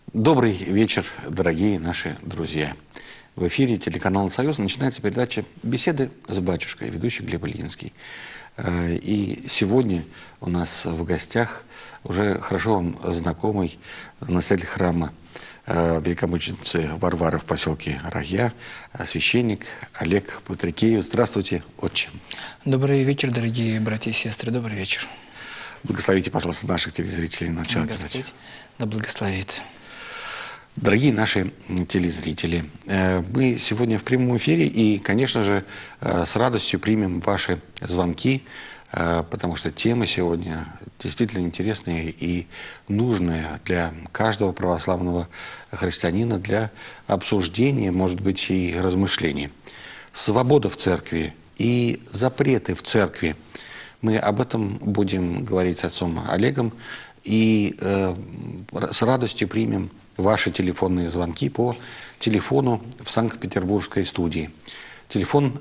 Добрый вечер, дорогие наши друзья. В эфире телеканала «Союз» начинается передача «Беседы с батюшкой», ведущий Глеб Ильинский. И сегодня у нас в гостях уже хорошо вам знакомый настоятель храма великомученицы Варвары в поселке Рахья, священник Олег Патрикеев. Здравствуйте, отче. Добрый вечер, дорогие братья и сестры. Добрый вечер. Благословите, пожалуйста, наших телезрителей. Господь да благословит. Дорогие наши телезрители, мы сегодня в прямом эфире и, конечно же, с радостью примем ваши звонки, потому что тема сегодня действительно интересная и нужная для каждого православного христианина для обсуждения, может быть, и размышления. Свобода в церкви и запреты в церкви. Мы об этом будем говорить с отцом Олегом и с радостью примем ваши телефонные звонки по телефону в Санкт-Петербургской студии. Телефон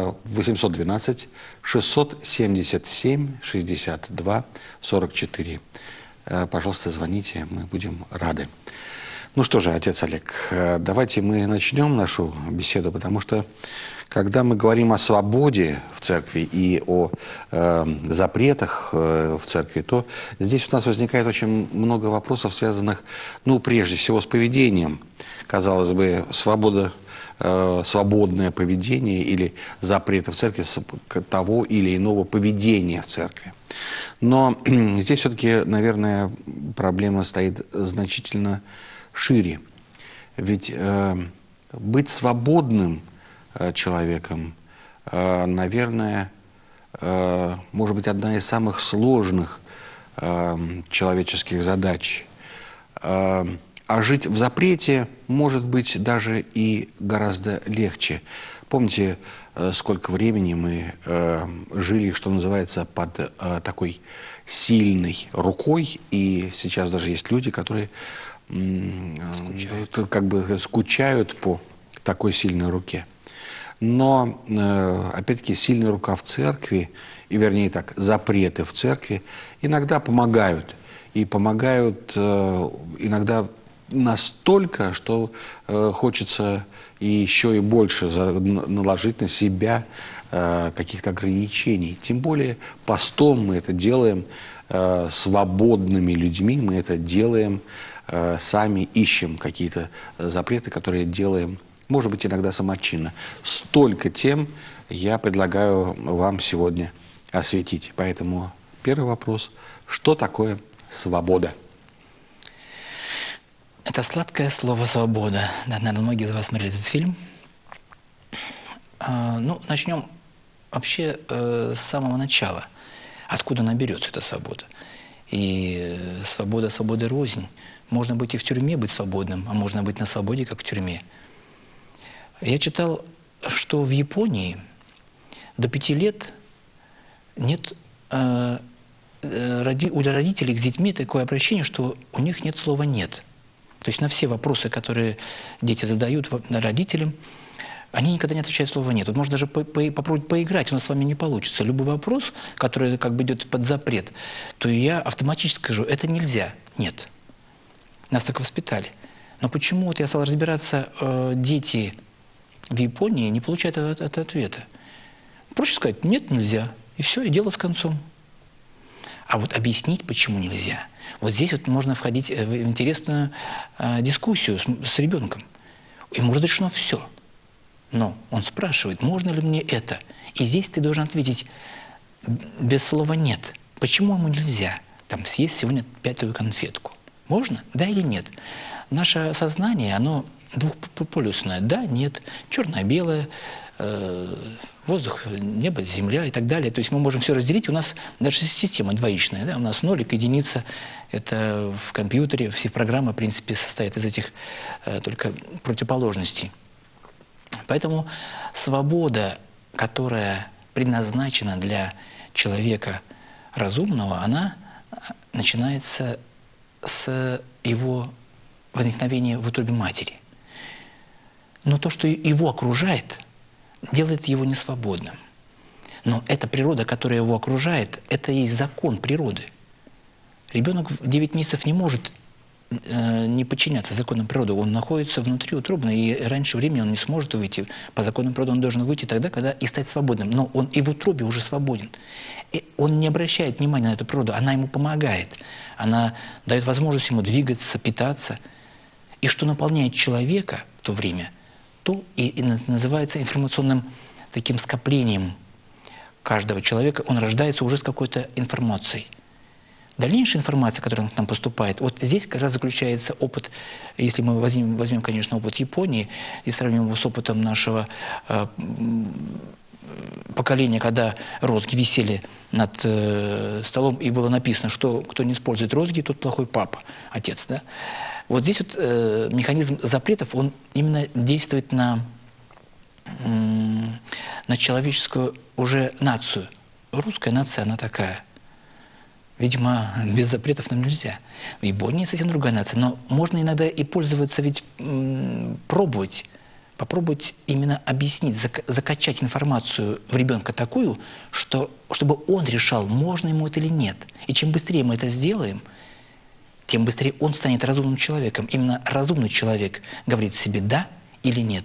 812-677-62-44. Пожалуйста, звоните, мы будем рады. Ну что же, отец Олег, давайте мы начнем нашу беседу, потому что когда мы говорим о свободе в церкви и о запретах в церкви, то здесь у нас возникает очень много вопросов, связанных, ну, прежде всего, с поведением. Казалось бы, свободное поведение или запреты в церкви того или иного поведения в церкви. Но здесь все-таки, наверное, проблема стоит значительно шире. Ведь быть свободным человеком, наверное, может быть, одна из самых сложных человеческих задач. А жить в запрете может быть даже и гораздо легче. Помните, сколько времени мы жили, что называется, под такой сильной рукой, и сейчас даже есть люди, которые скучают по такой сильной руке. Но, опять-таки, сильная рука в церкви, и вернее так, запреты в церкви иногда помогают. И помогают иногда настолько, что хочется еще и больше наложить на себя каких-то ограничений. Тем более постом мы это делаем свободными людьми, мы это делаем сами, ищем какие-то запреты, которые делаем, может быть, иногда самочинно. Столько тем я предлагаю вам сегодня осветить. Поэтому первый вопрос. Что такое свобода? Это сладкое слово «свобода». Да, наверное, многие из вас смотрели этот фильм. Ну, начнем вообще с самого начала. Откуда она берется, эта свобода? И свобода рознь. Можно быть и в тюрьме, быть свободным, а можно быть на свободе, как в тюрьме. Я читал, что в Японии до 5 лет нет у родителей к детьми такое обращение, что у них нет слова «нет». То есть на все вопросы, которые дети задают родителям, они никогда не отвечают слово «нет». Вот можно даже попробовать поиграть, у нас с вами не получится. Любой вопрос, который как бы идет под запрет, то я автоматически скажу «это нельзя», «нет». Нас так воспитали. Но почему, вот я стал разбираться, дети в Японии не получают этого ответа? Проще сказать «нет, нельзя», и все, и дело с концом. А вот объяснить, почему нельзя, вот здесь вот можно входить в интересную дискуссию с ребенком. Ему разрешено все. Но он спрашивает, можно ли мне это? И здесь ты должен ответить без слова «нет». Почему ему нельзя там съесть сегодня 5-ю конфетку? Можно? Да или нет? Наше сознание, оно двухполюсное. Да, нет, черно-белое, воздух, небо, земля и так далее. То есть мы можем все разделить. У нас даже система двоичная. Да? У нас нолик, единица. Это в компьютере. Все программы, в принципе, состоят из этих только противоположностей. Поэтому свобода, которая предназначена для человека разумного, она начинается с его возникновения в утробе матери. Но то, что его окружает, делает его несвободным. Но эта природа, которая его окружает, это и есть закон природы. Ребенок в 9 месяцев не может не подчиняться законам природы. Он находится внутри утробно, и раньше времени он не сможет выйти. По законам природы он должен выйти тогда, когда и стать свободным. Но он и в утробе уже свободен. И он не обращает внимания на эту природу, она ему помогает. Она дает возможность ему двигаться, питаться. И что наполняет человека в то время, то и называется информационным таким скоплением каждого человека. Он рождается уже с какой-то информацией. Дальнейшая информация, которая к нам поступает, вот здесь как раз заключается опыт, если мы возьмем, конечно, опыт Японии и сравним его с опытом нашего поколения, когда розги висели над столом, и было написано, что кто не использует розги, тот плохой папа, отец, да? Вот здесь вот механизм запретов, он именно действует на человеческую уже нацию. Русская нация, она такая. Видимо, без запретов нам нельзя. В Японии совсем другая нация. Но можно иногда и пользоваться, ведь попробовать именно объяснить, закачать информацию в ребенка такую, чтобы он решал, можно ему это или нет. И чем быстрее мы это сделаем, тем быстрее он станет разумным человеком. Именно разумный человек говорит себе «да» или «нет».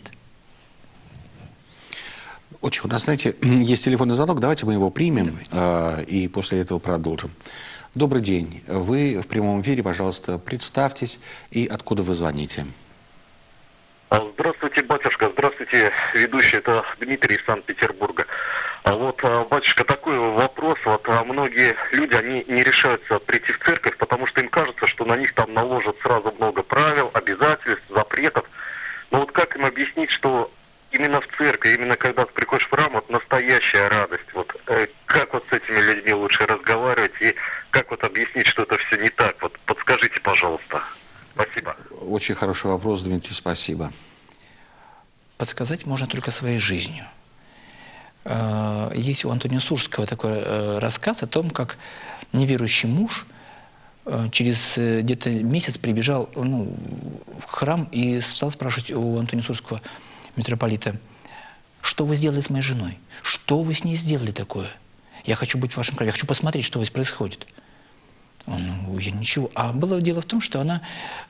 Очень, у нас, знаете, есть телефонный звонок, давайте мы его примем и после этого продолжим. Добрый день, вы в прямом эфире, пожалуйста, представьтесь и откуда вы звоните. Здравствуйте, батюшка, здравствуйте, ведущий, это Дмитрий из Санкт-Петербурга. Вот, батюшка, такой вопрос, вот многие люди, они не решаются прийти в церковь, потому что им кажется, что на них там наложат сразу много правил, обязательств, запретов. Но вот как им объяснить, что именно в церкви, именно когда ты приходишь в храм, вот настоящая радость. Вот как вот с этими людьми лучше разговаривать и как вот объяснить, что это все не так? Вот подскажите, пожалуйста. Спасибо. Очень хороший вопрос, Дмитрий, спасибо. Подсказать можно только своей жизнью. Есть у Антония Сурского такой рассказ о том, как неверующий муж через где-то месяц прибежал в храм и стал спрашивать у Антония Сурского, митрополита: что вы сделали с моей женой? Что вы с ней сделали такое? Я хочу быть в вашем храме, я хочу посмотреть, что здесь происходит. Он, я ничего. А было дело в том, что она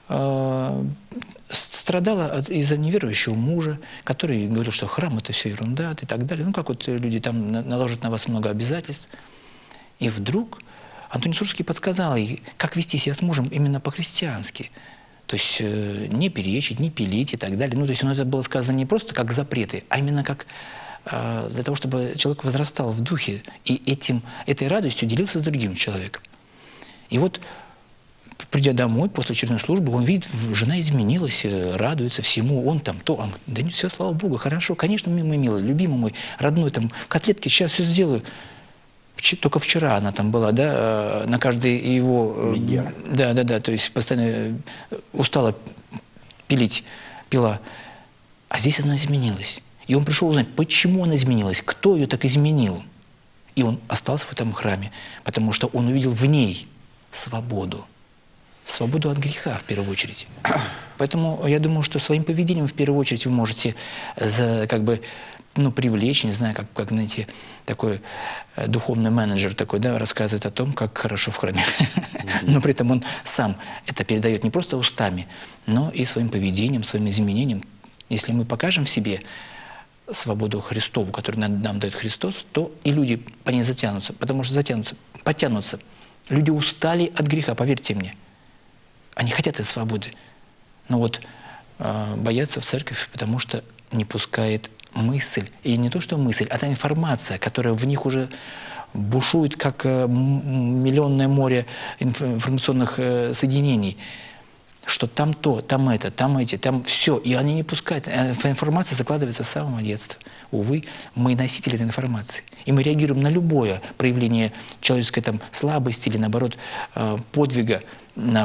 страдала из-за неверующего мужа, который говорил, что храм — это все ерунда и так далее. Ну, как вот люди там наложат на вас много обязательств. И вдруг Антоний Сурский подсказал ей, как вести себя с мужем именно по-христиански. То есть не перечить, не пилить и так далее. Ну, то есть это было сказано не просто как запреты, а именно как для того, чтобы человек возрастал в духе и этой радостью делился с другим человеком. И вот, придя домой после очередной службы, он видит, жена изменилась, радуется всему, он там то, он, да нет, все, слава Богу, хорошо, конечно, мой милый, любимый мой, родной, там, котлетки, сейчас все сделаю. Только вчера она там была, да, на каждый его... Да, то есть постоянно устала пила. А здесь она изменилась. И он пришел узнать, почему она изменилась, кто ее так изменил. И он остался в этом храме, потому что он увидел в ней свободу. Свободу от греха, в первую очередь. Поэтому я думаю, что своим поведением, в первую очередь, вы можете привлечь, не знаю, как знаете, такой духовный менеджер такой, да, рассказывает о том, как хорошо в храме. Но при этом он сам это передает не просто устами, но и своим поведением, своим изменением. Если мы покажем в себе свободу Христову, которую нам дает Христос, то и люди по ней затянутся, потому что потянутся. Люди устали от греха, поверьте мне. Они хотят этой свободы, но вот боятся в церковь, потому что не пускает мысль. И не то, что мысль, а та информация, которая в них уже бушует, как миллионное море информационных соединений. Что там то, там это, там эти, там все. И они не пускают. Информация закладывается с самого детства. Увы, мы носители этой информации. И мы реагируем на любое проявление человеческой там слабости или, наоборот, подвига на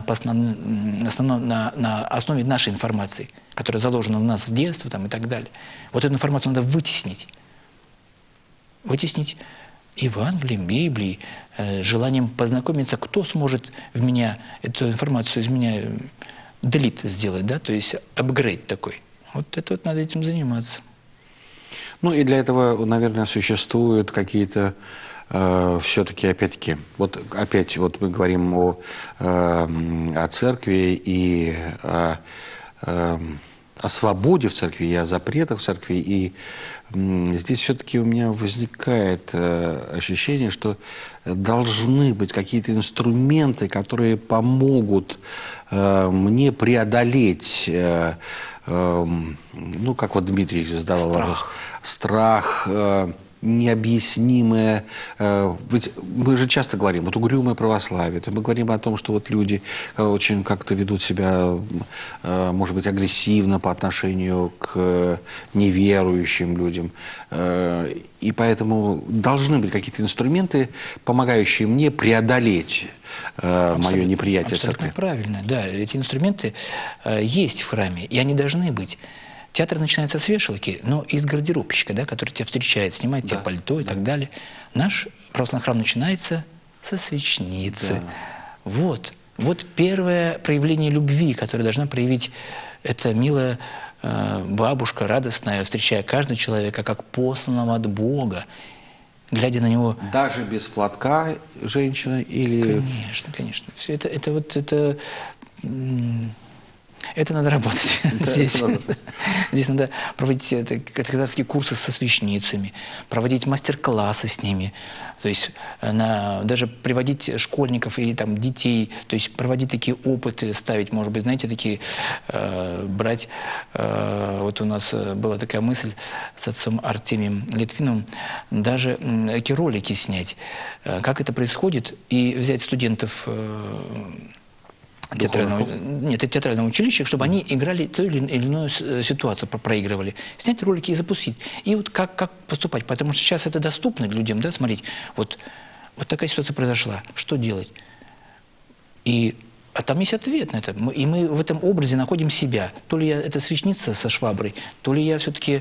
основе нашей информации, которая заложена в нас с детства там, и так далее. Вот эту информацию надо вытеснить. Вытеснить Евангелием, Библией, желанием познакомиться, кто сможет в меня эту информацию из меня делит сделать, да, то есть апгрейд такой. Вот это вот надо этим заниматься. Ну и для этого, наверное, существуют какие-то все-таки, опять-таки, вот опять вот мы говорим о церкви и о свободе в церкви, и о запретах в церкви. И здесь все-таки у меня возникает ощущение, что должны быть какие-то инструменты, которые помогут мне преодолеть, ну, как вот Дмитрий задавал вопрос, страх, необъяснимое. Ведь мы же часто говорим, вот угрюмое православие, то мы говорим о том, что вот люди очень как-то ведут себя, может быть, агрессивно по отношению к неверующим людям. И поэтому должны быть какие-то инструменты, помогающие мне преодолеть мое неприятие церкви. Абсолютно правильно, да. Эти инструменты есть в храме, и они должны быть. Театр начинается с вешалки, но из гардеробщика, да, который тебя встречает, снимает тебе пальто и так далее. Наш православный храм начинается со свечницы. Вот первое проявление любви, которое должна проявить эта милая бабушка, радостная, встречая каждого человека как посланного от Бога, глядя на него. Даже без платка женщина или... Конечно, конечно. Все это надо работать здесь. Здесь надо проводить катехизаторские курсы со священницами, проводить мастер-классы с ними, то есть даже приводить школьников и там, детей, то есть проводить такие опыты, ставить, может быть, знаете, такие, брать, вот у нас была такая мысль с отцом Артемием Литвиновым, даже такие ролики снять, как это происходит, и взять студентов театрального училища, чтобы они играли ту или иную ситуацию, проигрывали. Снять ролики и запустить. И вот как поступать. Потому что сейчас это доступно людям, да, смотреть. Вот такая ситуация произошла. Что делать? А там есть ответ на это. И мы в этом образе находим себя. То ли я это священница со шваброй, то ли я все-таки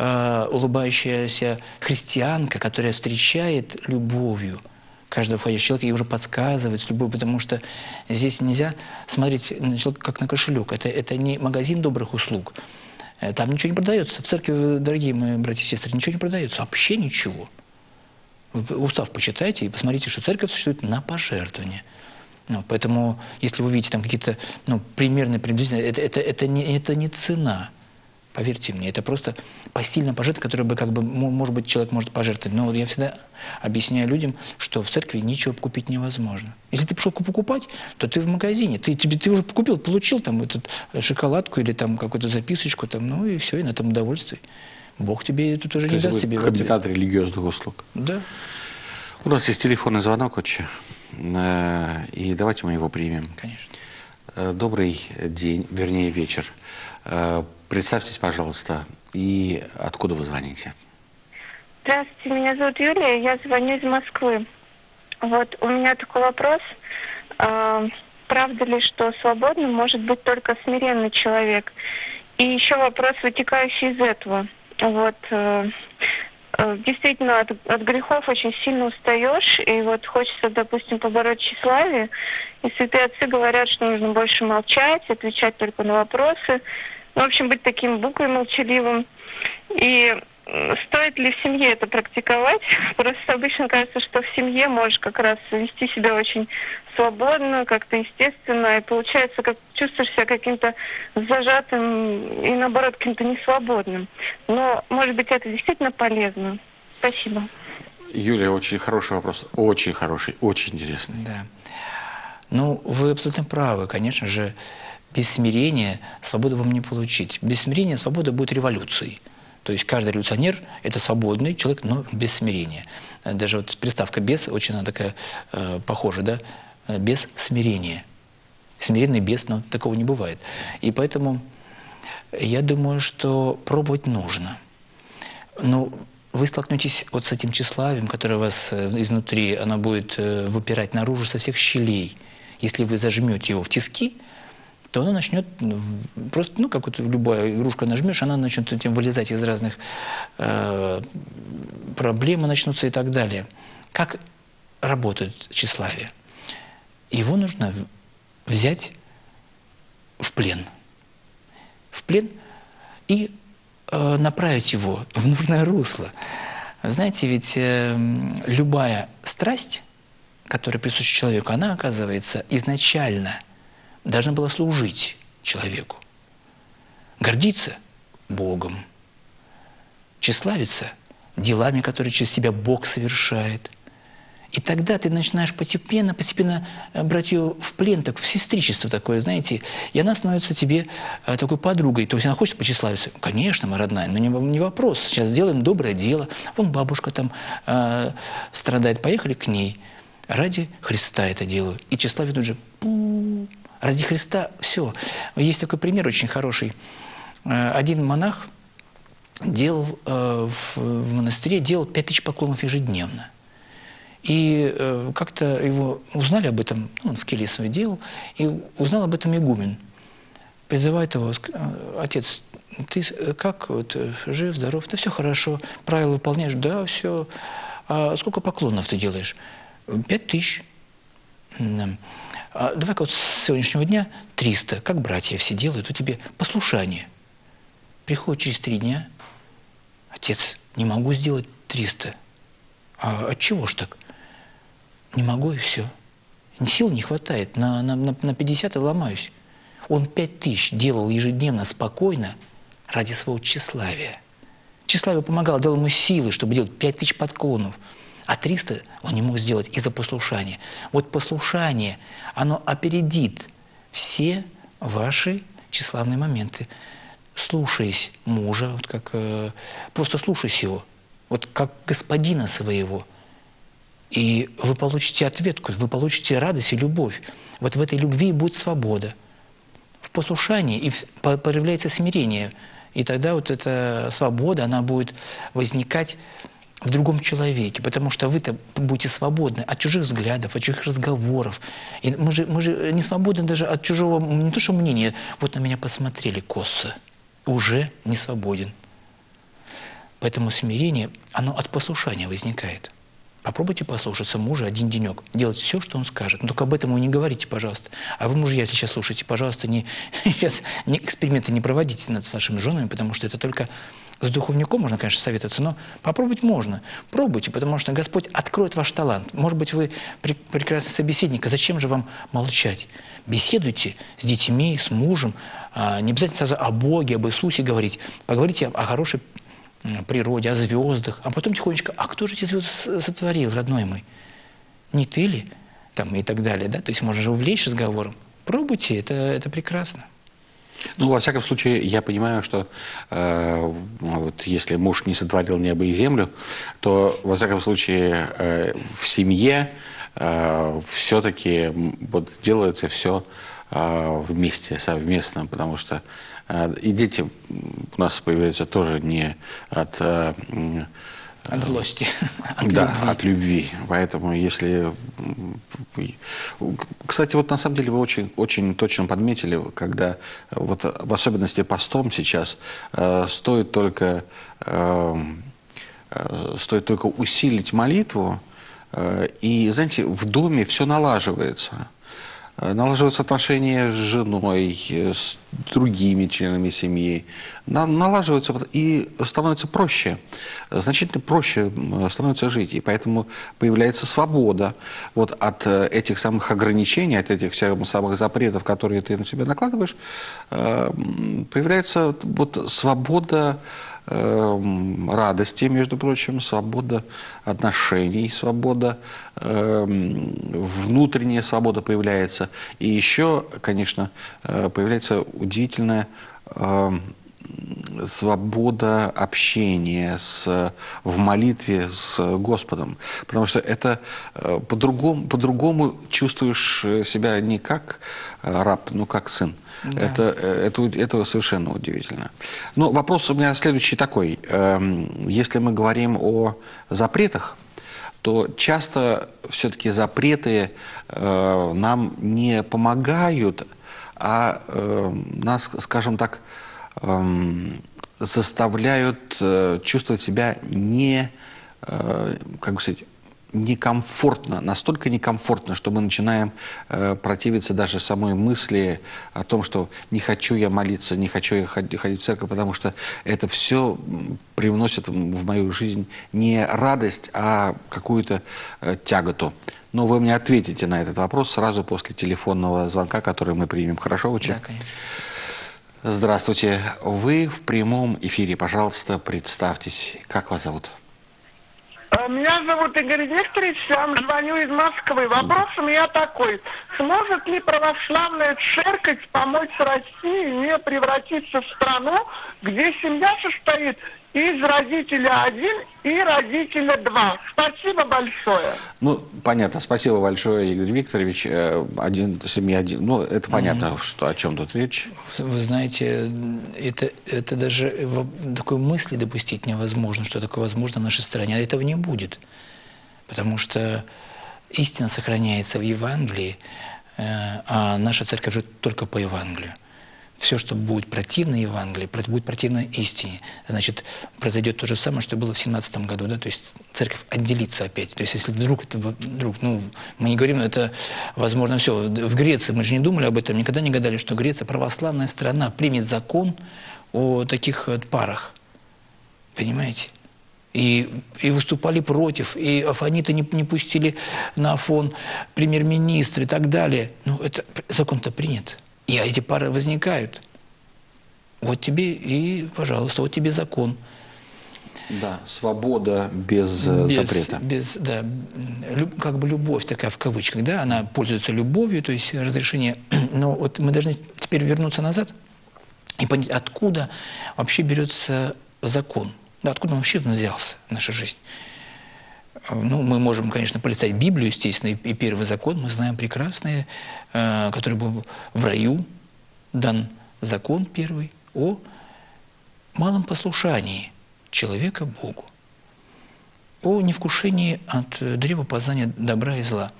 улыбающаяся христианка, которая встречает любовью каждого входящего человека и уже подсказывает с любовью, потому что здесь нельзя смотреть на человека как на кошелек. Это не магазин добрых услуг. Там ничего не продается. В церкви, дорогие мои братья и сестры, ничего не продается. Вообще ничего. Вы устав почитайте и посмотрите, что церковь существует на пожертвования. Поэтому, если вы видите там какие-то примерные приблизительные, это не цена. Поверьте мне, это просто посильное пожертвование, которое может быть, человек может пожертвовать. Но я всегда объясняю людям, что в церкви ничего купить невозможно. Если ты пришел покупать, то ты в магазине. Ты уже купил, получил там шоколадку или там какую-то записочку, там, и все, и на этом удовольствие. Бог тебе тут уже не даст тебе. Кандидат религиозных услуг. Да. У нас есть телефонный звонок, отче. И давайте мы его примем. Конечно. Добрый день, вернее вечер. Представьтесь, пожалуйста, и откуда вы звоните? Здравствуйте, меня зовут Юлия, я звоню из Москвы. Вот, у меня такой вопрос. Правда ли, что свободным может быть только смиренный человек? И еще вопрос, вытекающий из этого. Вот, действительно, от грехов очень сильно устаешь, и вот хочется, допустим, побороть тщеславие. И святые отцы говорят, что нужно больше молчать, отвечать только на вопросы. В общем, быть таким буквой молчаливым. И стоит ли в семье это практиковать? Просто обычно кажется, что в семье можешь как раз вести себя очень свободно, как-то естественно, и получается, как чувствуешь себя каким-то зажатым и, наоборот, каким-то несвободным. Но, может быть, это действительно полезно. Спасибо. Юлия, очень хороший вопрос. Очень хороший, очень интересный. Да. Вы абсолютно правы. Конечно же, без смирения свободу вам не получить. Без смирения свобода будет революцией. То есть каждый революционер – это свободный человек, но без смирения. Даже вот приставка «без» очень она такая похожа, да? Без смирения. Смиренный без, но такого не бывает. И поэтому я думаю, что пробовать нужно. Вы столкнетесь вот с этим тщеславием, которое у вас изнутри, оно будет выпирать наружу со всех щелей. Если вы зажмете его в тиски, то оно начнет просто, как вот любая игрушка нажмешь, она начнет этим вылезать из разных проблем, начнутся и так далее. Как работает тщеславие? Его нужно взять в плен. В плен и направить его в нужное русло. Знаете, ведь любая страсть, которая присуща человеку, она, оказывается, изначально должна была служить человеку. Гордиться Богом, тщеславиться делами, которые через тебя Бог совершает. И тогда ты начинаешь постепенно брать ее в плен, так, в сестричество такое, знаете, и она становится тебе такой подругой. То есть она хочет потщеславиться? Конечно, моя родная, но не вопрос. Сейчас сделаем доброе дело. Вон бабушка там страдает, поехали к ней. Ради Христа это делаю. И тщеславие тут же ради Христа все. Есть такой пример очень хороший. Один монах делал в монастыре 5000 поклонов ежедневно. И как-то его узнали об этом, он в келье свое делал, и узнал об этом игумен. Призывает его: отец, ты как, вот, жив, здоров? Да все хорошо, правила выполняешь? Да, все. А сколько поклонов ты делаешь? 5000. А давай-ка вот с сегодняшнего дня 300, как братья все делают, у тебя послушание. Приходит через 3 дня: отец, не могу сделать 300. А от чего ж так? Не могу, и все. Сил не хватает, на 50 и ломаюсь. Он 5000 делал ежедневно спокойно ради своего тщеславия. Тщеславие помогало, дало ему силы, чтобы делать 5000 поклонов. А 300 он не мог сделать из-за послушания. Вот послушание, оно опередит все ваши тщеславные моменты. Слушаясь мужа, вот как, просто слушайся его, вот как господина своего. И вы получите ответку, вы получите радость и любовь. Вот в этой любви будет свобода. В послушании и появляется смирение. И тогда вот эта свобода, она будет возникать в другом человеке, потому что вы-то будете свободны от чужих взглядов, от чужих разговоров. И мы же не свободны даже от чужого, не то что мнения, вот на меня посмотрели косо, уже не свободен. Поэтому смирение, оно от послушания возникает. Попробуйте послушаться мужа один денек, делать все, что он скажет. Но только об этом ему не говорите, пожалуйста. А вы, мужья, если сейчас слушаете, пожалуйста, сейчас эксперименты не проводите над вашими женами, потому что это только с духовником можно, конечно, советоваться, но попробовать можно. Пробуйте, потому что Господь откроет ваш талант. Может быть, вы прекрасный собеседник, а зачем же вам молчать? Беседуйте с детьми, с мужем. Не обязательно сразу о Боге, об Иисусе говорить. Поговорите о хорошей природе, о звездах, а потом тихонечко: а кто же эти звезды сотворил, родной мой? Не ты ли? Там, и так далее, да? То есть можно же увлечь разговором. Пробуйте, это прекрасно. Ну, во всяком случае, я понимаю, что вот если муж не сотворил небо и землю, то, во всяком случае, в семье все-таки вот делается все вместе, совместно, потому что и дети у нас появляются тоже не от злости. От любви. Поэтому если... Кстати, вот на самом деле вы очень, очень точно подметили, когда вот в особенности постом сейчас стоит только усилить молитву, и, знаете, в доме все налаживается. Налаживаются отношения с женой, с другими членами семьи. Налаживаются и становится проще, значительно проще становится жить. И поэтому появляется свобода вот от этих самых ограничений, от этих самых запретов, которые ты на себя накладываешь. Появляется вот свобода радости, между прочим, свобода отношений, свобода, внутренняя свобода появляется. И еще, конечно, появляется удивительная свобода общения в молитве с Господом. Потому что это по-другому чувствуешь себя не как раб, но как сын. Да. Это совершенно удивительно. Но вопрос у меня следующий такой. Если мы говорим о запретах, то часто все-таки запреты нам не помогают, а нас, скажем так, заставляют чувствовать себя как бы сказать, некомфортно, настолько некомфортно, что мы начинаем противиться даже самой мысли о том, что не хочу я молиться, не хочу я ходить в церковь, потому что это все привносит в мою жизнь не радость, а какую-то тяготу. Но вы мне ответите на этот вопрос сразу после телефонного звонка, который мы примем. Хорошо, Учи? Да, конечно. Здравствуйте. Вы в прямом эфире. Пожалуйста, представьтесь. Как вас зовут? Меня зовут Игорь Викторович, я вам звоню из Москвы. Вопрос у меня такой. Сможет ли православная церковь помочь России не превратиться в страну, где семья состоит из родителя 1 и родителя 2? Спасибо большое. Ну, понятно. Спасибо большое, Игорь Викторович. Семья один. Ну, это понятно, что, о чем тут речь. Вы знаете, это даже такой мысли допустить невозможно, что такое возможно в нашей стране. А этого не будет. Потому что истина сохраняется в Евангелии, а наша церковь живет только по Евангелию. Все, что будет противно Евангелию, будет противно истине. Значит, произойдет то же самое, что было в 17 году, да, то есть церковь отделится опять. То есть если вдруг, ну, мы не говорим, это возможно все. В Греции, мы же не думали об этом, никогда не гадали, что Греция, православная страна, примет закон о таких парах. Понимаете? И выступали против, и афониты не пустили на Афон премьер-министр и так далее. Ну, это закон-то принят. И эти пары возникают. Вот тебе и, пожалуйста, вот тебе закон. Да, свобода без запрета. Да, как бы любовь такая в кавычках, да, она пользуется любовью, то есть разрешение. Но вот мы должны теперь вернуться назад и понять, откуда вообще берется закон. Да, откуда он вообще взялся в нашу жизнь. Ну, мы можем, конечно, полистать Библию, естественно, и первый закон мы знаем прекрасный, который был в раю, дан закон первый о малом послушании человека Богу, о невкушении от древа познания добра и зла.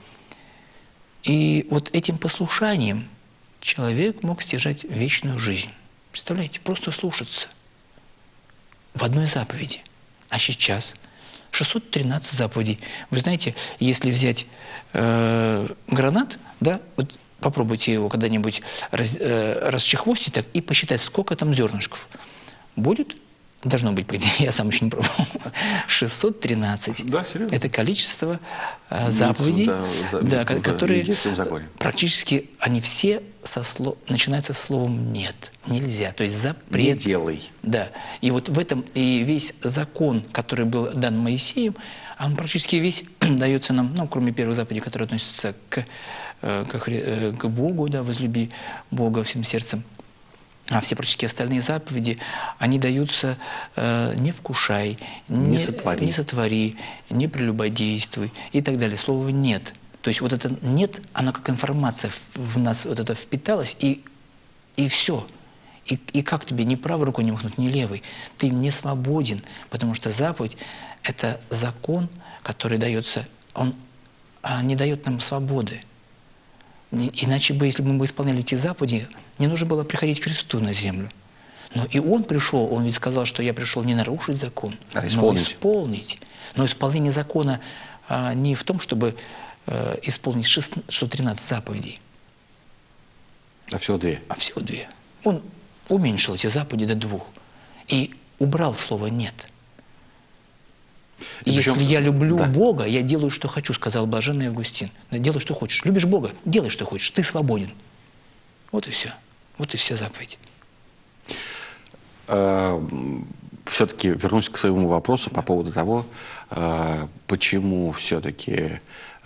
И вот этим послушанием человек мог стяжать вечную жизнь. Представляете, просто слушаться в одной заповеди. А сейчас 613 заповедей. Вы знаете, если взять гранат, да, вот попробуйте его когда-нибудь расчехвостить так и посчитать, сколько там зернышков. Будет, должно быть, я сам еще не пробовал, 613. Да, серьезно? Это количество заповедей, да, которые практически, они все начинаются со словом «нет», «нельзя», то есть запрет. Не делай. Да, и вот в этом и весь закон, который был дан Моисеем, он практически весь дается нам, ну, кроме первой заповеди, которая относится к Богу, да, возлюби Бога всем сердцем. А все практически остальные заповеди, они даются не вкушай, не сотвори, не прелюбодействуй и так далее. Слово «нет». То есть вот это «нет», оно как информация в нас вот это впиталось, и все. И как тебе ни правой рукой не махнуть, ни левой? Ты не свободен, потому что заповедь – это закон, который дается, он не дает нам свободы. Иначе бы, если бы мы исполняли эти заповеди, не нужно было приходить к Христу на землю. Но и Он пришел, Он ведь сказал, что я пришел не нарушить закон, но исполнить. Но исполнение закона не в том, чтобы исполнить 613 заповедей. А всего 2. А всего 2. Он уменьшил эти заповеди до 2. И убрал слово «нет». И если я люблю Бога, я делаю, что хочу, сказал блаженный Августин. Делай, что хочешь. Любишь Бога, делай, что хочешь. Ты свободен. Вот и все. Вот и все заповеди. Все-таки вернусь к своему вопросу по поводу того, почему все-таки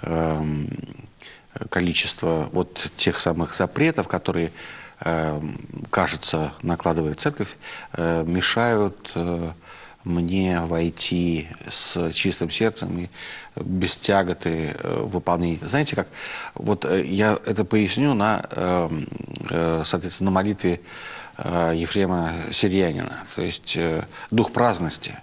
количество вот тех самых запретов, которые, кажется, накладывает церковь, мешают мне войти с чистым сердцем и без тяготы выполнения. Знаете как? Вот я это поясню соответственно, на молитве Ефрема Сирьянина. То есть дух праздности,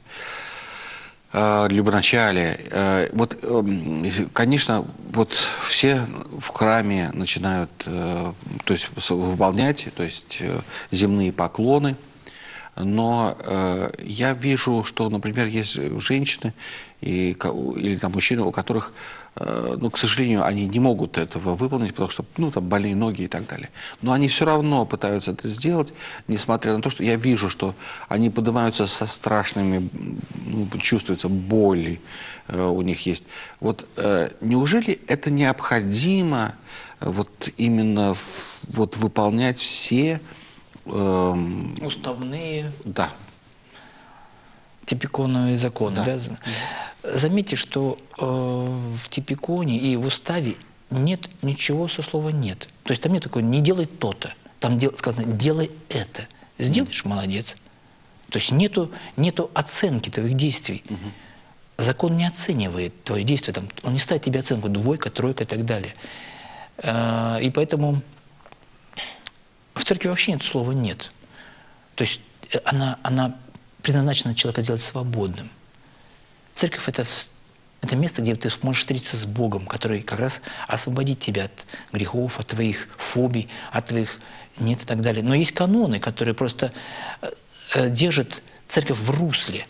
любоначалие. Вот, конечно, вот все в храме начинают то есть, выполнять, то есть земные поклоны, Но я вижу, что, например, есть женщины или там мужчины, у которых, ну, к сожалению, они не могут этого выполнить, потому что, ну, там больные ноги и так далее. Но они все равно пытаются это сделать, несмотря на то, что я вижу, что они поднимаются со страшными, ну, чувствуется боли у них есть. Вот неужели это необходимо вот именно вот выполнять все уставные, да, типиконовые законы. Да. Да? Заметьте, что в типиконе и в уставе нет ничего со слова «нет». То есть там нет такого «не делай то-то». Там сказано «делай это». Сделаешь – молодец. То есть нету оценки твоих действий. Закон не оценивает твои действия. Там, он не ставит тебе оценку 2, 3 и так далее. И поэтому в церкви вообще нет слова «нет». То есть она предназначена человека сделать свободным. Церковь – это место, где ты сможешь встретиться с Богом, который как раз освободит тебя от грехов, от твоих фобий, от твоих «нет» и так далее. Но есть каноны, которые просто держат церковь в русле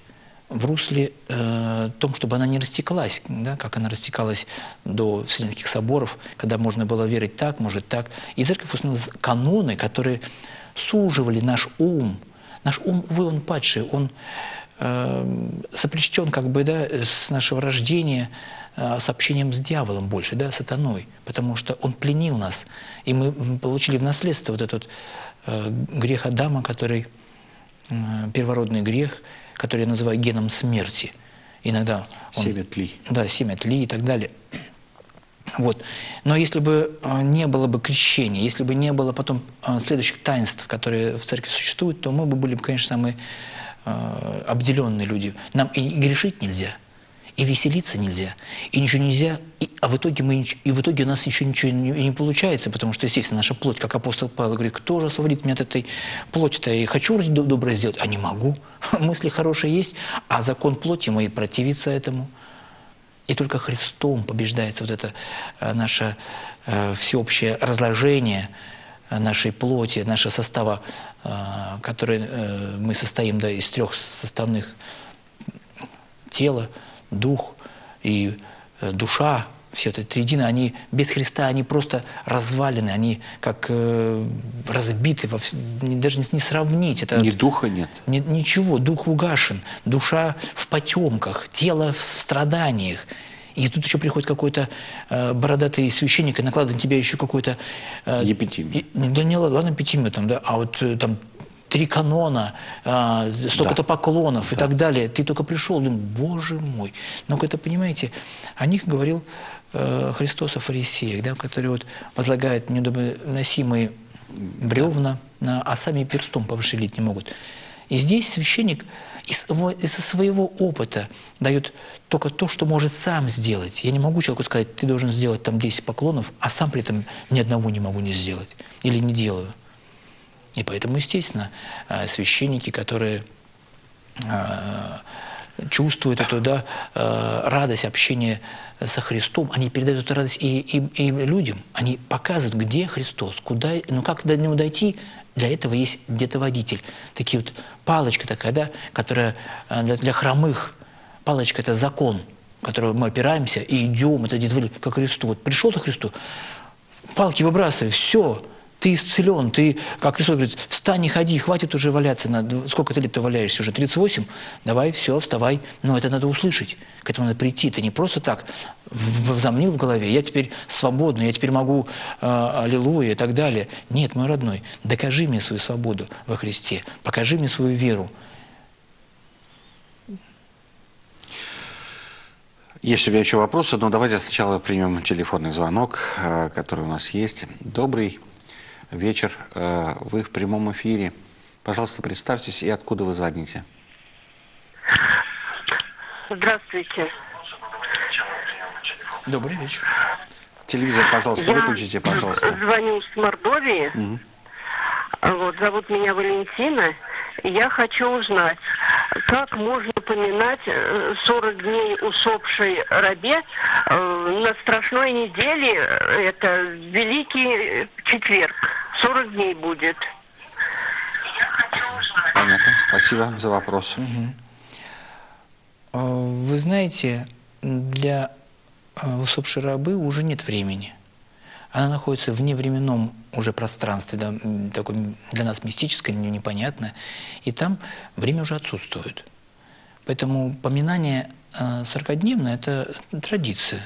том, чтобы она не растеклась, да, как она растекалась до Вселенских соборов, когда можно было верить так, может так. И церковь установила каноны, которые суживали наш ум. Наш ум, увы, он падший, он соплещен как бы, да, с нашего рождения с общением с дьяволом больше, да, сатаной, потому что он пленил нас. И мы получили в наследство вот этот грех Адама, который, первородный грех, который я называю геном смерти. Иногда семя тли. Да, семя тли и так далее. Вот. Но если бы не было бы крещения, если бы не было потом следующих таинств, которые в церкви существуют, то мы бы были, конечно, самые обделенные люди. Нам и грешить нельзя, и веселиться нельзя, и ничего нельзя, а в итоге у нас еще ничего не получается, потому что, естественно, наша плоть, как апостол Павел говорит, кто же освободит меня от этой плоти-то? И хочу вроде доброе сделать, а не могу. Мысли хорошие есть, а закон плоти мой противится этому. И только Христом побеждается вот это наше всеобщее разложение нашей плоти, нашего состава, который мы состоим, да, из 3 составных: тело, дух и душа. Все это триедины, они без Христа, они просто развалены, они как разбиты, даже не сравнить. Это Ни духа нет. Ничего, дух угашен, душа в потемках, тело в страданиях. И тут еще приходит какой-то бородатый священник и накладывает на тебя еще какой-то... Епитимию. Да не, ладно, эпитимию там, да, а вот там 3 канона, столько-то поклонов и так далее. Ты только пришел, думаю, Боже мой. Но это, понимаете, о них говорил Христос о фарисеях, да, которые вот возлагают неудобоносимые бревна, а сами перстом повшевелить не могут. И здесь священник из-за своего опыта дает только то, что может сам сделать. Я не могу человеку сказать, ты должен сделать там 10 поклонов, а сам при этом ни одного не могу не сделать или не делаю. И поэтому, естественно, священники, которые чувствуют эту, да, радость общения со Христом, они передают эту радость и людям. Они показывают, где Христос, куда, ну как до него дойти. Для этого есть где-то водитель. Такие вот палочка такая, да, которая для хромых. Палочка – это закон, в который мы опираемся и идем. Это где-то как Христу. Вот пришел ты к Христу, палки выбрасывай, все. Ты исцелен, ты, как Христос говорит, встань и ходи, хватит уже валяться. Сколько ты лет ты валяешься уже? 38? Давай, все, вставай. Но это надо услышать, к этому надо прийти. Ты не просто так возомнил в голове, я теперь свободный, я теперь могу аллилуйя и так далее. Нет, мой родной, докажи мне свою свободу во Христе, покажи мне свою веру. Есть у меня еще вопросы, но давайте сначала примем телефонный звонок, который у нас есть. Добрый вечер, вы в прямом эфире. Пожалуйста, представьтесь и откуда вы звоните. Здравствуйте. Добрый вечер. Телевизор, пожалуйста, выключите, пожалуйста. Звоню с Мордовии. Вот, зовут меня Валентина. Я хочу узнать, как можно поминать 40 дней усопшей рабе на страшной неделе, это Великий Четверг. 40 дней будет. Понятно. Спасибо за вопрос. Вы знаете, для усопшей рабы уже нет времени. Она находится в невременном уже пространстве, да, такое для нас мистическое, непонятное, и там время уже отсутствует. Поэтому поминание 40-дневное – это традиция.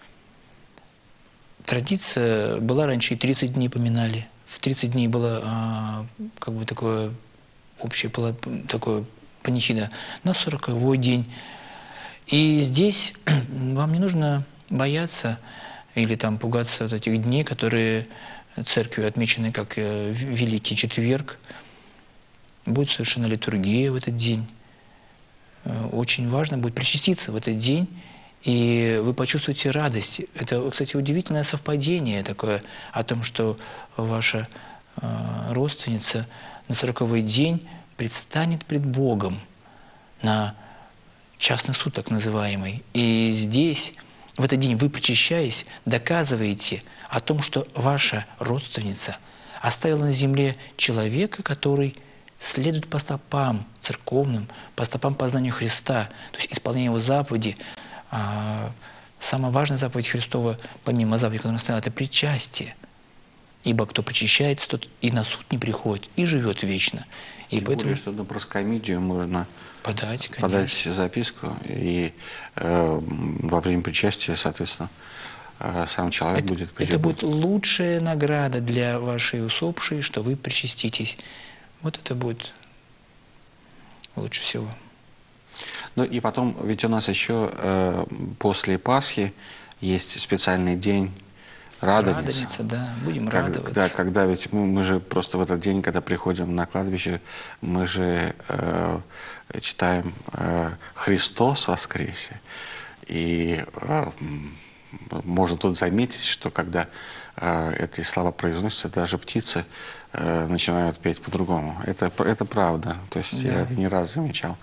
Традиция была раньше, и 30 дней поминали. В 30 дней было как бы такое общее такое панихида на 40-й день. И здесь вам не нужно бояться или там пугаться вот этих дней, которые церковью отмечены как Великий Четверг. Будет совершена литургия в этот день. Очень важно будет причаститься в этот день, и вы почувствуете радость. Это, кстати, удивительное совпадение такое о том, что ваша родственница на 40-й день предстанет пред Богом на частный суд так называемый. И здесь, в этот день вы, причащаясь, доказываете о том, что ваша родственница оставила на земле человека, который следует по стопам церковным, по стопам познанию Христа, то есть исполнение Его заповеди. Самая важная заповедь Христова, помимо заповеди, которую он оставил, это причастие. Ибо кто причащается, тот и на суд не приходит, и живет вечно. И тем более, что на проскомидию можно подать записку, и во время причастия, соответственно, сам человек будет придет. Это будет лучшая награда для вашей усопшей, что вы причаститесь. Вот это будет лучше всего. Ну и потом, ведь у нас еще после Пасхи есть специальный день Радоница. Радоница, да, будем радоваться. Когда ведь мы же просто в этот день, когда приходим на кладбище, мы же читаем «Христос воскресе». И можно тут заметить, что когда эти слова произносятся, даже птицы начинают петь по-другому. Это правда. То есть я это не раз замечал.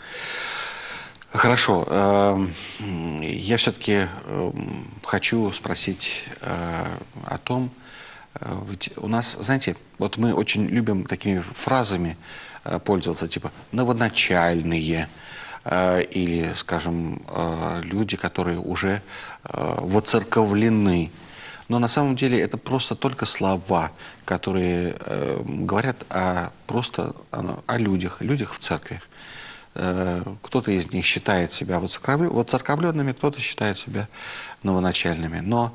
Хорошо. Я все-таки хочу спросить о том, ведь у нас, знаете, вот мы очень любим такими фразами пользоваться, типа «новоначальные», или, скажем, люди, которые уже воцерковлены. Но на самом деле это просто только слова, которые говорят просто о людях в церкви. Кто-то из них считает себя воцерковленными, кто-то считает себя новоначальными. Но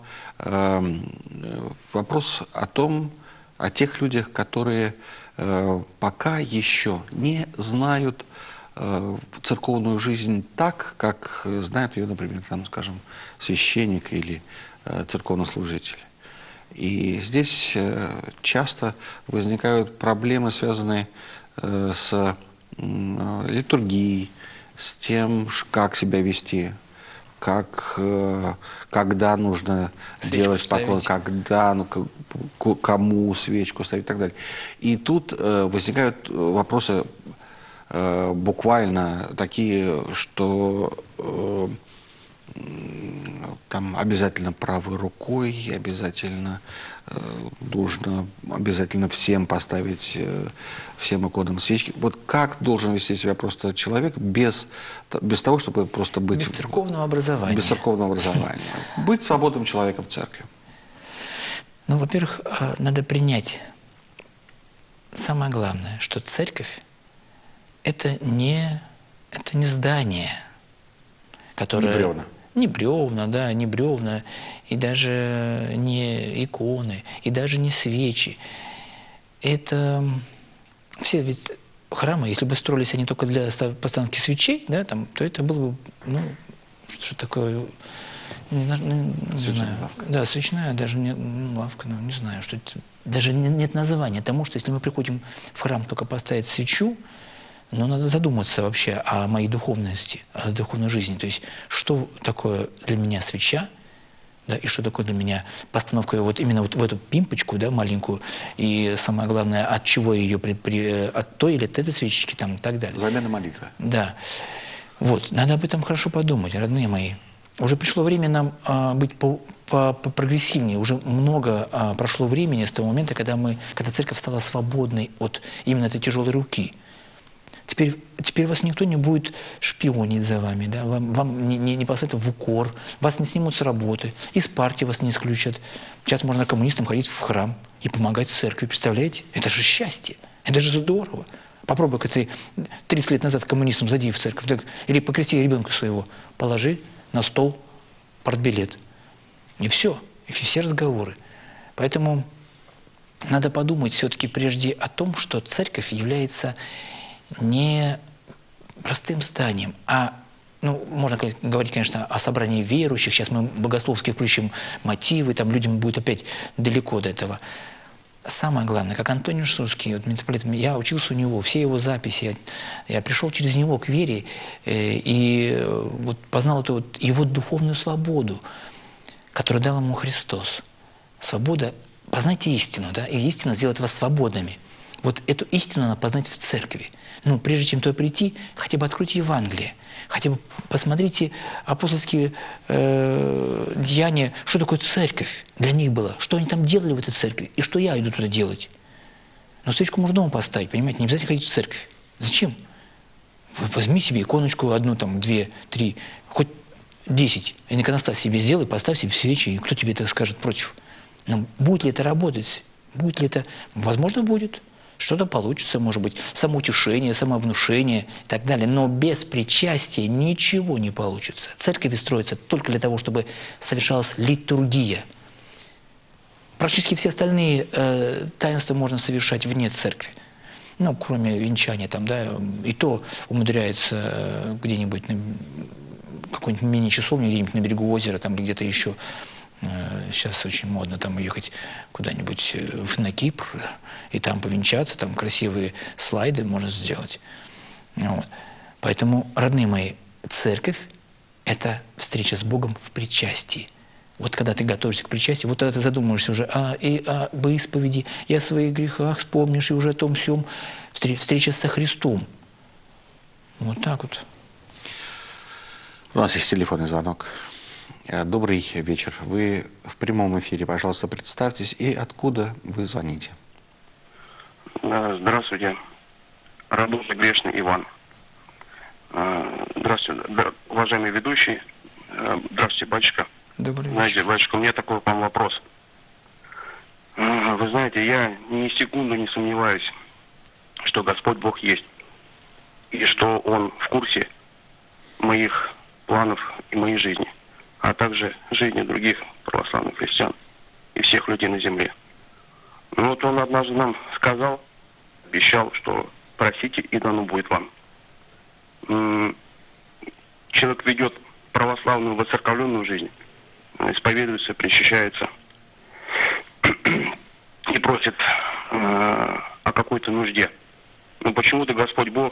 вопрос о тех людях, которые пока еще не знают церковную жизнь так, как знают ее, например, там, скажем, священник или церковнослужитель. И здесь часто возникают проблемы, связанные с литургией, с тем, как себя вести, когда нужно делать поклон, когда, кому свечку ставить и так далее. И тут возникают вопросы буквально такие, что там обязательно правой рукой, обязательно нужно всем поставить, всем иконам свечки. Вот как должен вести себя просто человек без того, чтобы просто быть... Без церковного образования. Без церковного образования. Быть свободным человеком в церкви. Ну, во-первых, надо принять самое главное, что церковь – это не здание, которое... Не бревна. Не бревна, да, не бревна, и даже не иконы, и даже не свечи. Это все ведь храмы, если бы строились они только для постановки свечей, да, там, то это было бы, ну, что такое, не знаю. Лавка. Да, свечная, даже не лавка, ну, не знаю, что это, даже нет названия тому, что если мы приходим в храм только поставить свечу, но надо задуматься вообще о моей духовности, о духовной жизни. То есть, что такое для меня свеча, да, и что такое для меня постановка вот именно вот в эту пимпочку, да, маленькую, и самое главное, от чего ее, от той или от этой свечечки, там, и так далее. Замена молитвы. Да. Вот, надо об этом хорошо подумать, родные мои. Уже пришло время нам быть прогрессивнее. Уже много прошло времени с того момента, когда церковь стала свободной от именно этой тяжелой руки. Теперь вас никто не будет шпионить за вами, да? Вам не поставят в укор, вас не снимут с работы, из партии вас не исключат. Сейчас можно коммунистам ходить в храм и помогать церкви, представляете? Это же счастье, это же здорово. Попробуй-ка ты 30 лет назад коммунистам зайди в церковь, так, или покрести ребенка своего, положи на стол партбилет. И все, и все разговоры. Поэтому надо подумать все-таки прежде о том, что церковь является не простым зданием, а, ну, можно говорить, конечно, о собрании верующих. Сейчас мы богословски включим мотивы, там людям будет опять далеко до этого. Самое главное, как Антоний Шурский, вот, митрополит, я учился у него, все его записи, я пришел через него к вере и вот познал эту вот его духовную свободу, которую дал ему Христос. Свобода, познайте истину, да, и истина сделает вас свободными. Вот эту истину надо познать в церкви. Ну, прежде чем туда прийти, хотя бы откройте Евангелие, хотя бы посмотрите апостольские деяния, что такое церковь для них было, что они там делали в этой церкви, и что я иду туда делать. Но свечку можно дома поставить, понимаете, не обязательно ходить в церковь. Зачем? Возьми себе иконочку, одну, там, 2, 3, хоть 10, иконостас себе сделай, поставь себе свечи, и кто тебе это скажет против? Но будет ли это работать? Будет ли это? Возможно, будет. Что-то получится, может быть, самоутешение, самовнушение и так далее. Но без причастия ничего не получится. Церковь строится только для того, чтобы совершалась литургия. Практически все остальные таинства можно совершать вне церкви. Ну, кроме венчания, там, да, и то умудряется где-нибудь на какой-нибудь мини-часовне, где-нибудь на берегу озера, там, где-то еще. Сейчас очень модно там уехать куда-нибудь на Кипр и там повенчаться, там красивые слайды можно сделать. Вот. Поэтому, родные мои, церковь – это встреча с Богом в причастии. Вот когда ты готовишься к причастию, вот тогда ты задумываешься уже об исповеди, и о своих грехах вспомнишь, и уже о том всем. Встреча со Христом. Вот так вот. У нас есть телефонный звонок. Добрый вечер. Вы в прямом эфире. Пожалуйста, представьтесь. И откуда вы звоните? Здравствуйте. Радушный грешный Иван. Здравствуйте, уважаемый ведущий. Здравствуйте, батюшка. Добрый вечер. Знаете, батюшка, у меня такой к вам вопрос. Вы знаете, я ни секунды не сомневаюсь, что Господь Бог есть. И что Он в курсе моих планов и моей жизни, а также жизни других православных христиан и всех людей на земле. Ну вот Он однажды нам сказал, обещал, что просите, и дано будет вам. Человек ведет православную, воцерковленную жизнь, исповедуется, причащается и просит о какой-то нужде. Но почему-то Господь Бог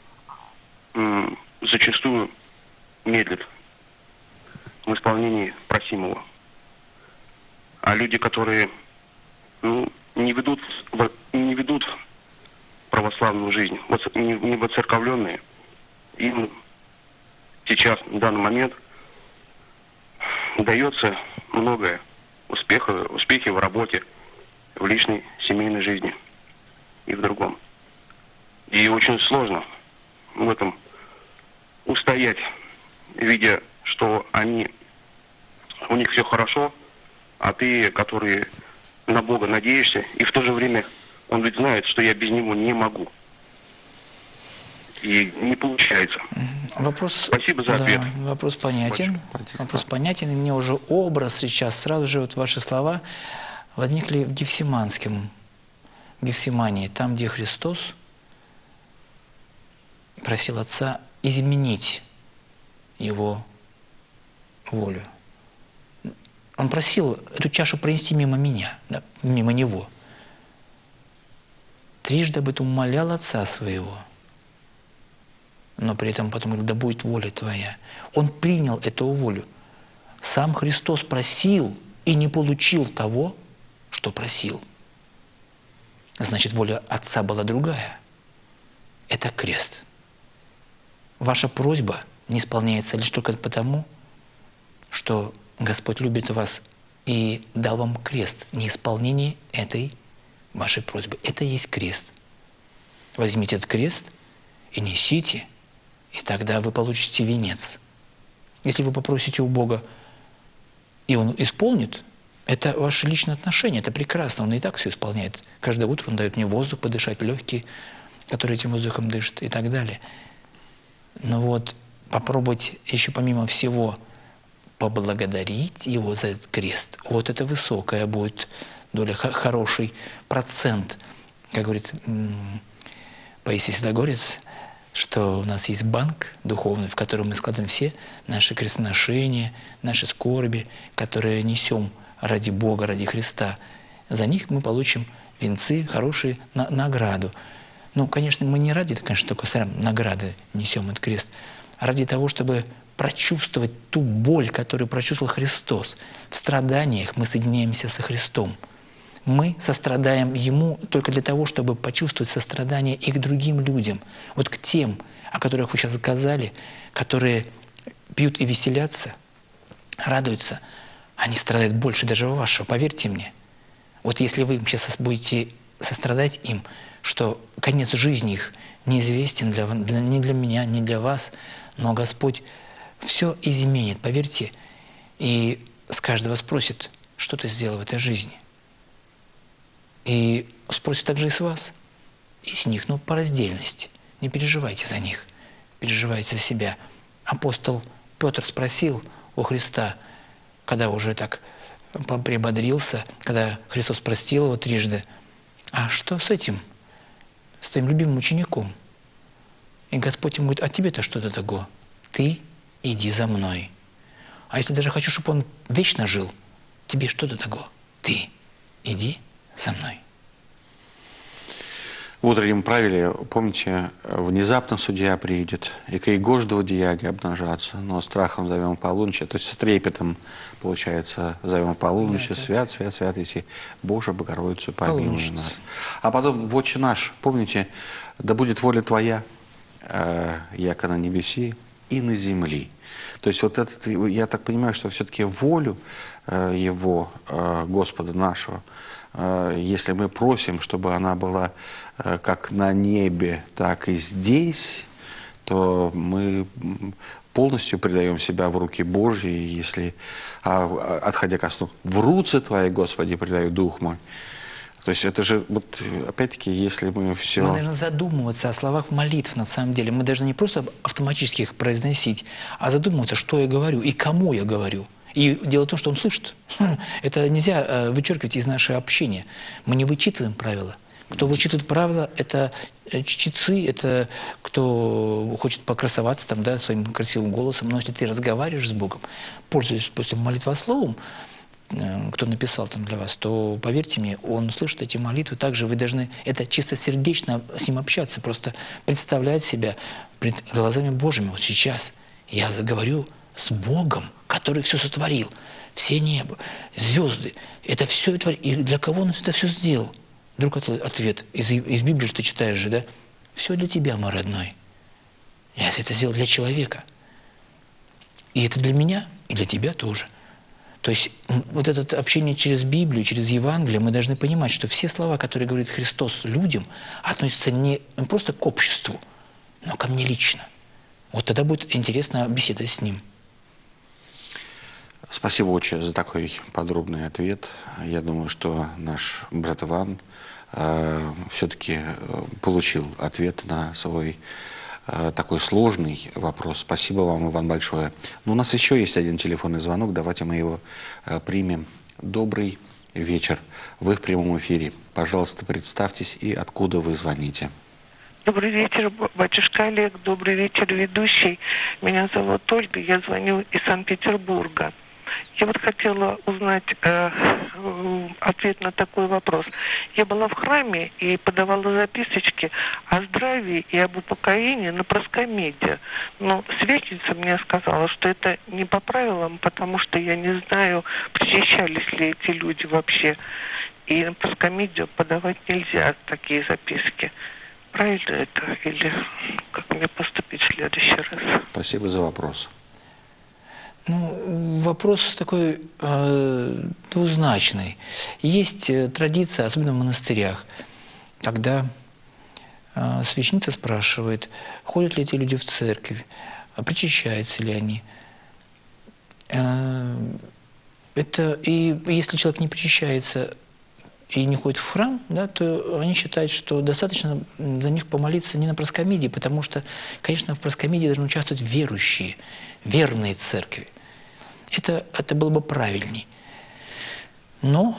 зачастую медлит в исполнении просимого. А люди, которые не ведут православную жизнь, не воцерковленные, им сейчас, в данный момент, дается многое, успехи в работе, в личной семейной жизни и в другом. И очень сложно в этом устоять, видя, что у них все хорошо, а ты, который на Бога надеешься, и в то же время Он ведь знает, что я без Него не могу. И не получается. Вопрос, спасибо за ответ. Да, вопрос понятен. Вопрос понятен, и мне уже образ сейчас, сразу же вот ваши слова возникли в Гефсимании, там, где Христос просил Отца изменить Его волю. Он просил эту чашу пронести мимо меня, да, мимо Него. Трижды об этом умолял Отца Своего. Но при этом потом говорил, да будет воля Твоя. Он принял эту волю. Сам Христос просил и не получил того, что просил. Значит, воля Отца была другая. Это крест. Ваша просьба не исполняется лишь только потому, что Господь любит вас и дал вам крест. Неисполнение этой вашей просьбы. Это и есть крест. Возьмите этот крест и несите, и тогда вы получите венец. Если вы попросите у Бога, и Он исполнит, это ваше личное отношение, это прекрасно, Он и так все исполняет. Каждое утро Он дает мне воздух подышать, легкие, которые этим воздухом дышат, и так далее. Но вот попробовать еще помимо всего поблагодарить Его за этот крест, вот это высокая будет доля, хороший процент. Как говорит Паисий Святогорец, что у нас есть банк духовный, в котором мы складываем все наши крестоношения, наши скорби, которые несем ради Бога, ради Христа. За них мы получим венцы, хорошие награду. Ну, конечно, мы не ради, конечно, только сами награды несем этот крест, а ради того, чтобы прочувствовать ту боль, которую прочувствовал Христос. В страданиях мы соединяемся со Христом. Мы сострадаем Ему только для того, чтобы почувствовать сострадание и к другим людям. Вот к тем, о которых вы сейчас сказали, которые пьют и веселятся, радуются, они страдают больше даже вашего, поверьте мне. Вот если вы сейчас будете сострадать им, что конец жизни их неизвестен ни для меня, ни для вас, но Господь все изменит, поверьте, и с каждого спросит, что ты сделал в этой жизни. И спросит также и с вас, и с них, но по раздельности. Не переживайте за них, переживайте за себя. Апостол Петр спросил у Христа, когда уже так приободрился, когда Христос простил его трижды, а что с этим, с твоим любимым учеником? И Господь ему говорит, а тебе-то что-то такое? Ты иди за мной. А если даже хочу, чтобы он вечно жил, тебе что-то такое? Ты иди за мной. В утреннем правиле, помните, внезапно судья приидет, и к Егождову деяния обнажаться, но страхом зовем полуночи, то есть с трепетом, получается, зовем полуночи, да, свят, свят, свят, если Боже, Богородицу, помилуй нас. А потом, в Отче наш, помните, да будет воля Твоя, яко на небеси и на земли. То есть вот это, я так понимаю, что все-таки волю Его, Господа нашего, если мы просим, чтобы она была как на небе, так и здесь, то мы полностью предаем себя в руки Божьи, если, отходя ко сну, в руцы Твои, Господи, предаю дух мой. То есть это же, вот опять-таки, если мы все... Мы должны задумываться о словах молитв, на самом деле. Мы должны не просто автоматически их произносить, а задумываться, что я говорю и кому я говорю. И дело в том, что он слышит. Это нельзя вычеркивать из нашего общения. Мы не вычитываем правила. Кто вычитывает правила, это чтецы, это кто хочет покрасоваться там, да, своим красивым голосом. Но если ты разговариваешь с Богом, пользуясь просто молитвословом, кто написал там для вас, то, поверьте мне, он слышит эти молитвы. Также вы должны, это чистосердечно с ним общаться, просто представлять себя пред глазами Божьими. Вот сейчас я заговорю с Богом, который все сотворил, все небо, звезды, это все творил. И для кого он это все сделал? Вдруг ответ из Библии, что ты читаешь же, да? Все для тебя, мой родной. Я это сделал для человека. И это для меня, и для тебя тоже. То есть вот это общение через Библию, через Евангелие, мы должны понимать, что все слова, которые говорит Христос людям, относятся не просто к обществу, но ко мне лично. Вот тогда будет интересно беседовать с Ним. Спасибо, Отче, за такой подробный ответ. Я думаю, что наш брат Иван все-таки получил ответ на свой такой сложный вопрос. Спасибо вам, Иван, большое. Но у нас еще есть один телефонный звонок. Давайте мы его примем. Добрый вечер. Вы в прямом эфире. Пожалуйста, представьтесь и откуда вы звоните. Добрый вечер, батюшка Олег. Добрый вечер, ведущий. Меня зовут Ольга. Я звоню из Санкт-Петербурга. Я вот хотела узнать ответ на такой вопрос. Я была в храме и подавала записочки о здравии и об упокоении на проскомеде. Но священница мне сказала, что это не по правилам, потому что я не знаю, причащались ли эти люди вообще. И на проскомедию подавать нельзя такие записки. Правильно это или как мне поступить в следующий раз? Спасибо за вопрос. Ну, вопрос такой двузначный. Есть традиция, особенно в монастырях, когда священница спрашивает, ходят ли эти люди в церковь, причащаются ли они. И если человек не причащается и не ходит в храм, да, то они считают, что достаточно за них помолиться не на проскомидии, потому что, конечно, в проскомидии должны участвовать верующие, верные церкви. Это было бы правильней. Но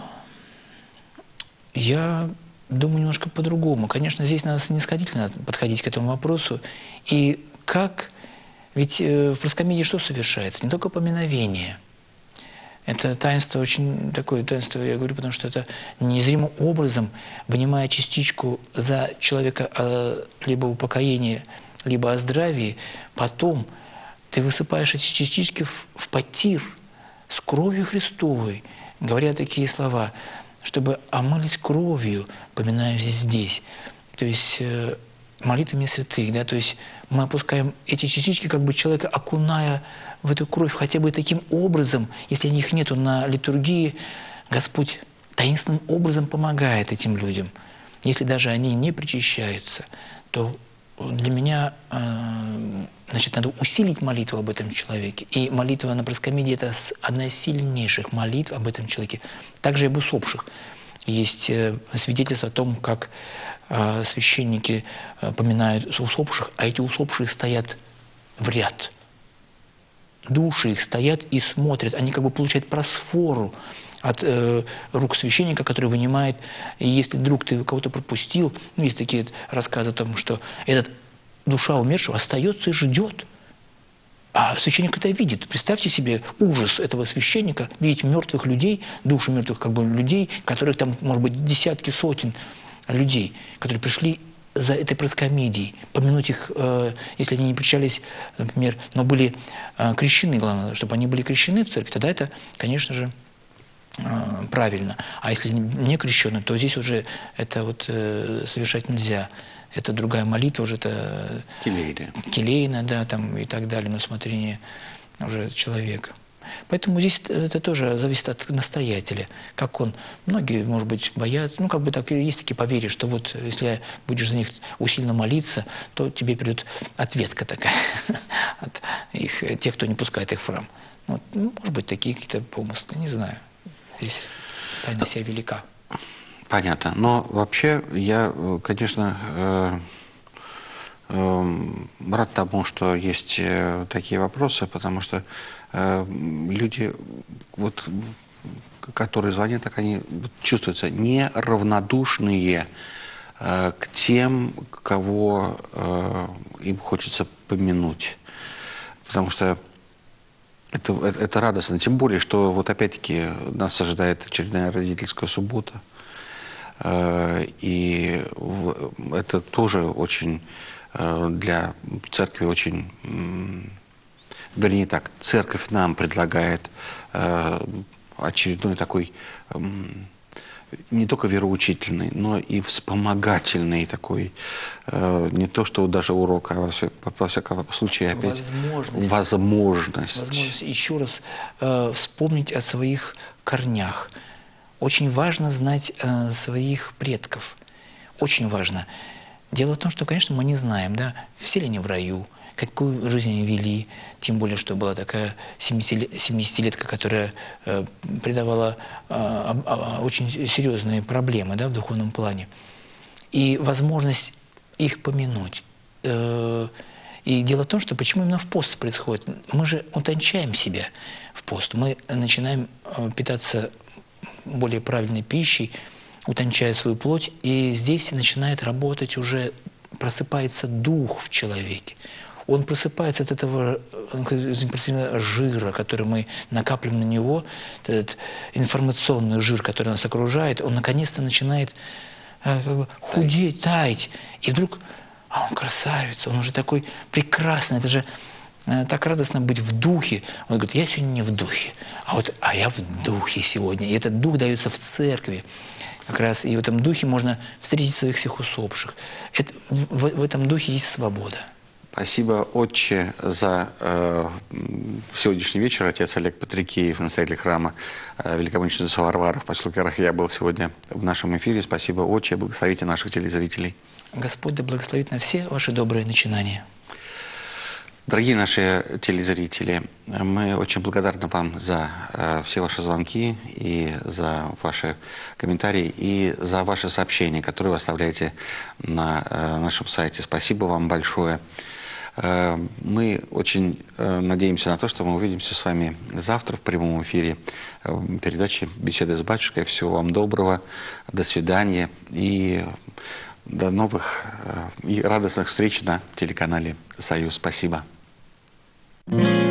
я думаю немножко по-другому. Конечно, здесь надо снисходительно подходить к этому вопросу. И как... Ведь в проскомидии что совершается? Не только поминовение. Это таинство очень такое таинство, я говорю, потому что это незримым образом, вынимая частичку за человека либо упокоение, либо о здравии, потом ты высыпаешь эти частички в потир с кровью Христовой, говоря такие слова, чтобы омылись кровью, поминаюсь здесь. То есть молитвами святых, да, то есть мы опускаем эти частички, как бы человека окуная в эту кровь хотя бы таким образом, если их нету на литургии, Господь таинственным образом помогает этим людям. Если даже они не причащаются, то для меня значит, надо усилить молитву об этом человеке. И молитва на проскомидии – это одна из сильнейших молитв об этом человеке. Также и об усопших. Есть свидетельство о том, как священники поминают усопших, а эти усопшие стоят в ряд. Души их стоят и смотрят. Они как бы получают просфору от рук священника, который вынимает. И если вдруг ты кого-то пропустил, ну, есть такие рассказы о том, что эта душа умершего остается и ждет. А священник это видит. Представьте себе ужас этого священника, видеть мертвых людей, души мертвых как бы людей, которых там, может быть, десятки, сотен людей, которые пришли за этой проскомидией, помянуть их, если они не причащались, например, но были крещены, главное, чтобы они были крещены в церкви, тогда это, конечно же, правильно. А если не крещены, то здесь уже это вот совершать нельзя. Это другая молитва, уже это келейная, да, там и так далее, на усмотрение уже человека. Поэтому здесь это тоже зависит от настоятеля, как он. Многие, может быть, боятся, ну, как бы так, есть такие поверья, что вот если будешь за них усиленно молиться, то тебе придет ответка такая от тех, кто не пускает их в храм. Вот, может быть, такие какие-то помыслы, не знаю. Здесь тайна сия велика. Понятно. Но вообще я, конечно, рад тому, что есть такие вопросы, потому что люди, вот, которые звонят, так они чувствуются неравнодушные к тем, кого им хочется помянуть. Потому что это радостно. Тем более, что вот опять-таки нас ожидает очередная родительская суббота. И это тоже очень для церкви очень... Вернее так, церковь нам предлагает очередной такой не только вероучительный, но и вспомогательный такой, не то что даже урок, а во всяком случае опять возможность. Еще раз вспомнить о своих корнях. Очень важно знать своих предков. Очень важно. Дело в том, что, конечно, мы не знаем, да, все ли они в раю, какую жизнь они вели, тем более, что была такая 70-летка, которая придавала очень серьезные проблемы, да, в духовном плане. И возможность их помянуть. И дело в том, что почему именно в пост происходит? Мы же утончаем себя в пост. Мы начинаем питаться более правильной пищей, утончая свою плоть, и здесь начинает работать уже, просыпается дух в человеке. Он просыпается от этого жира, который мы накапливаем на него, этот информационный жир, который нас окружает, он наконец-то начинает как бы худеть, таять. И вдруг, он красавец, он уже такой прекрасный, это же так радостно быть в духе. Он говорит, я сегодня не в духе, а я в духе сегодня. И этот дух дается в церкви. Как раз и в этом духе можно встретить своих всех усопших. В этом духе есть свобода. Спасибо, отче, за сегодняшний вечер. Отец Олег Патрикеев, настоятель храма Великомученицы Варвары в поселке Рахия, был сегодня в нашем эфире. Спасибо, отче. Благословите наших телезрителей. Господь да благословит на все ваши добрые начинания. Дорогие наши телезрители, мы очень благодарны вам за все ваши звонки и за ваши комментарии и за ваши сообщения, которые вы оставляете на нашем сайте. Спасибо вам большое. Мы очень надеемся на то, что мы увидимся с вами завтра в прямом эфире передачи «Беседы с батюшкой». Всего вам доброго, до свидания и до новых и радостных встреч на телеканале «Союз». Спасибо.